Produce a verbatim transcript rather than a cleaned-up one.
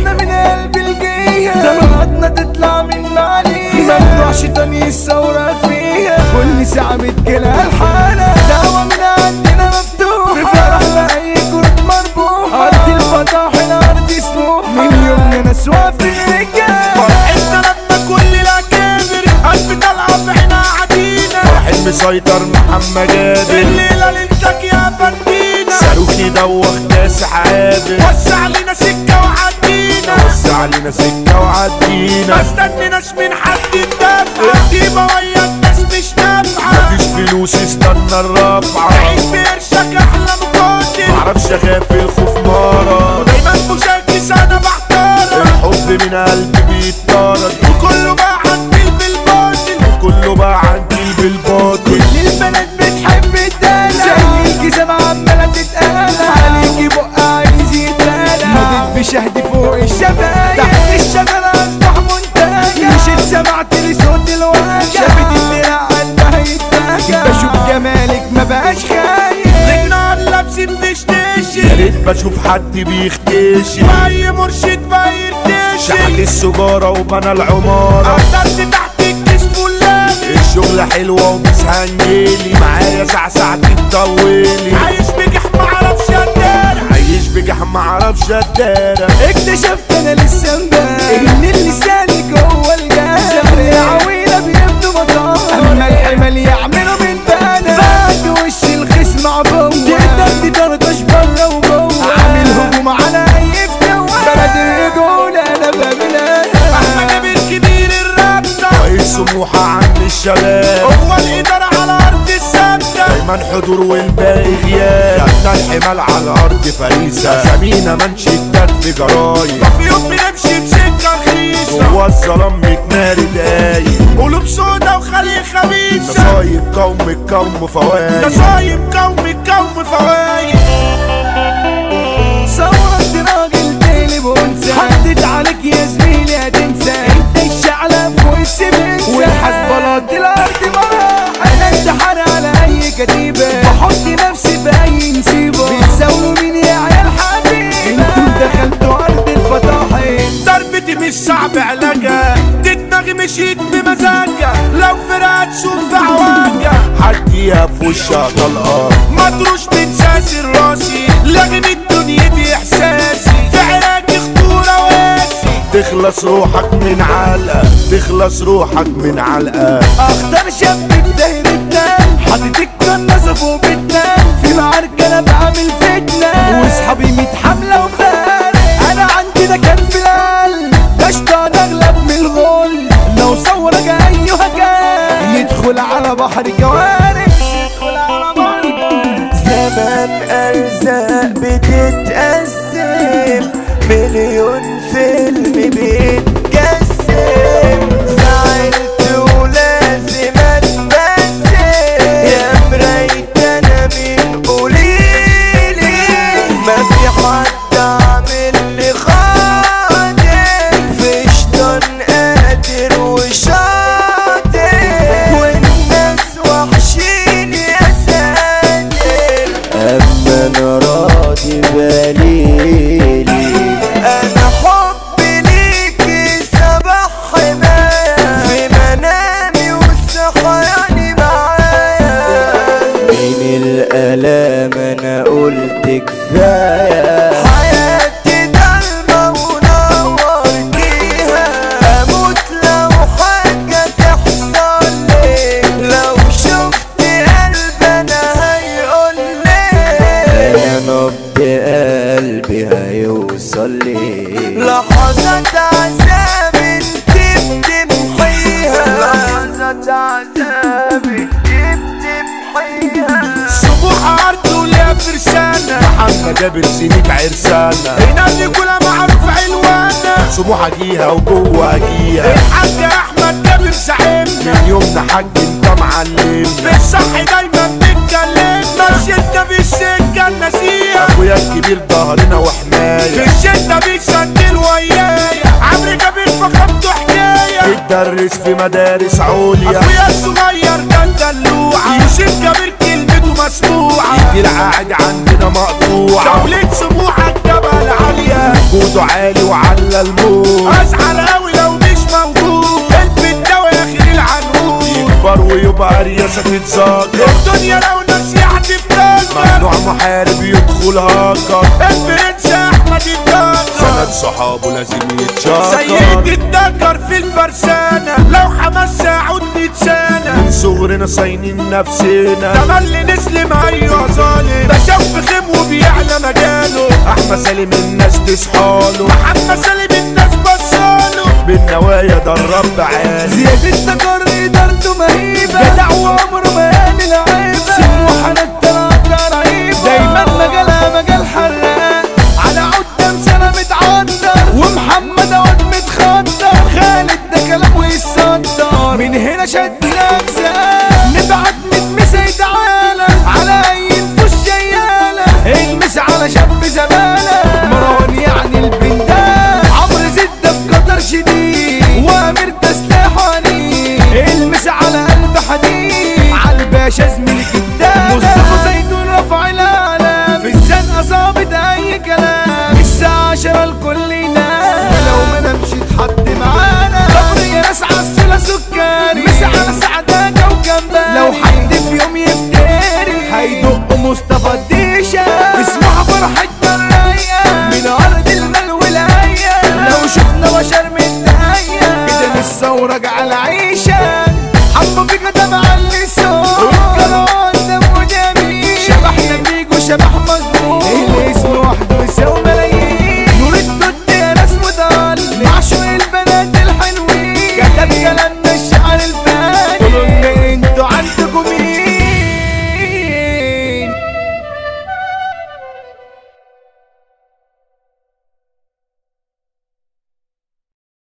قلنا من قلب الجية دمعتنا تطلع من عليها ممنوع شيطان يصورك فيها كل ساعة بتجيلها الحالة دعوة من عندنا مفتوحة في فرح لأي كرة مربوحة أرض الفضاحل أرض سموحة من يومنا ناس واقفين رجالة فرحتنا لما كل الأكابر قلب طالعة في عينها عدينا واحد مسيطر محمد جابر الليلة ليلتك يا فندينا صاروخ يدوخ ناس عابر وسع علينا سكة وعدينا وسع علينا سكة وعدينا ما استنيناش من حد يدافع الديبة ويا الناس مش نافعة مفيش فلوس استنى الرفعة عيش بقرشك أحلى مقاتل معرفش أخاف الخوف مرض دايما مشاكس أنا بحتارك الحب من قلبي بيتطرد وكله بقى عندي بالباطل وكله بقى عندي بالباطل كل البنات بتحب الدلع زي الجزم عمالة تتقلع عليكي بقى عايز يتقلع مضيت بشهد فوق الشبايا تحت الشجرة أصبح منتجع مشيت سمعت لي صوت الوجع شافت الدلع قلبها يتفجع بشوف جمالك ما بقاش خايف لجنا لابسين فشتاشي يا ريت بشوف حد بيختشي بأي مرشد بيرتشي شحت السجارة وبنى العمارة قدرت تحت الكيس فلاني الشغل حلوة ومش هنجيلي معايا ساعة ساعتين طولي عايش بجح معرفش ادارة عايش بجح معرفش ادارة اكتشفت انا لسه امبارح ان اللسان جوه الجاه زمري عويلة بيبدو مطار اما الحمل يعملوا من بانا فاك وش الخصم عبوة تقدر تدردش برا وجوه عامل هجوم على اي فتوة بلد الرجولة انا بابلها احمد جابر كبير الرابطة رئيس سموحة عند الشباب هو الادارة على ارض الثابتة دايما حضور والباقي غياب خدنا الحمال على الارض فريسة اسامينا منشدات في جرايد في يوم بنمشي بسكة رخيصة جوا الظلام متماري دايق قلوب سودا وخلي خبيثة نصايب قوم القوم فوايد نصايب قوم القوم فوايد صورت راجل تقلب وانسى حدد عليك يا زميلي هتنسى انت الشعلة فوق السبنسة والحسبلات دي الارض مراح انا انتحر على اي كتيبة بحط نفسي في اي نسيبة بتساولوا مين يا عيال حبيبة انتوا دخلتوا ارض الفطاحل ضربتي مش صعب علاجها دي دماغي مشيت بمزاجها لو فرقت شوف في عواجها حديها في وشها طلقة مطروش بتساسر راسي لغم الدنيا دي احساسي في عراكي خطورة واسي تخلص روحك من علقة تخلص روحك من علقة اخطر شاب في دايرتنا حاطط الكناسة فوق بيتنا في معركة انا بعمل فتنة واصحابي ميت حملة وفارق انا عندي ده كان في القلب قشطة اغلب من الغل لو صورك ايها كان يدخل على بحر كوارث يدخل على بحر كوارث زمان ارزاق بتتقسم مليون فيلم بيتقسم زعلت ولازم اتبسم يا مرايت انا من قوليلي ما في حد عامل لي خاطر في شيطان قادر وشاطر والناس وحشين يا ساتر اما انا راضي باليلي انا حبي ليكي سبح حماية في منامي والصحياني معايا من الالام انا قلت كفاية حياتي ضلمة ونورتيها اموت لو حاجة تحصل لي لو شفت قلب انا هيقولي انا نبض قلبي هيوصل لي لحظات عذاب انت بتمحيها لحظات عذاب انت بتمحيها سموحة عرض وليها فرسانة محمد جابر زينة عرسانة هنا دي كلها معروف علوانة سموحة جيها وجوه جيها الحاج احمد جابر زعيمنا من يومنا حاج انت معلمنا في الصح دايما بنتكلمنا الشدة في السكة النسية اخويا الكبير ظهرنا وحماية في الشدة بيسندل ويايا عمرو جابر فخمته حكاية بيتدرس في مدارس عليا اخويا الصغير ده الدلوعة يوسف جابر كلمته مسموعة العقد عندنا مقطوعة دولة سموحة الجبل عالية وجوده عالي وعلى الموت. ازعل قوي لو مش موجود، البيت ده واخر العنقود يكبر ويبقى رياسة تتذكر. الدنيا لو نسيحة تفتكر، ممنوع محارب يدخل هاكر. البرنس احمد الدكر سند صحابه لازم يتشكر. سيد الدكر في الفرسانة، لو حماس ساعود نتسانة. من صغرنا صاينين نفسنا، تملي نسلم ايوه ظالم. ده شوف خيم وبيعلى مجاله، احمد سالم الناس تصحاله. محمد سالم الناس بصاله، بالنوايا ده الرب عالي. زياد الدكر ادارته مهيبة، جدع وعمره ما يعمل عيبة. سمو حنان طلعت رهيبة، دايما مجالها مجال حراق. على قدام سنة متعطر، ومحمد عود متخطر. خالد ده كلامه يتصدر، من هنا شد الاجزاء. نبعت متمسة يتعالى، على اي نفوس شيالة. المس على شاب زبالة، مروان يعني البندان. عمرو زد في قطر شديد، وامير ده سلاحه عنيد. المس على قلب حديد، عالباشا زميلي كداب. مصطفى زيتون رفع العالم، في الزنقة ظابط اي كلام. الساعة عشرة الكل ينام، ولو ما نمشي تحط معانا. خبر يا ناس عالصلة سكري، مس على سعدة وجنبها. لو حد في يوم يفتري، هيدق مصطفى الديشة. اسمها فرحة الرايقة، من ارض المال والهيا. لو شفنا بشر من نهاية، كده لسه وراجع العيشة. حبوا بيك ده مع اللسان، والكران ده مجامي. شبحنا بيجو شبح مظلوم.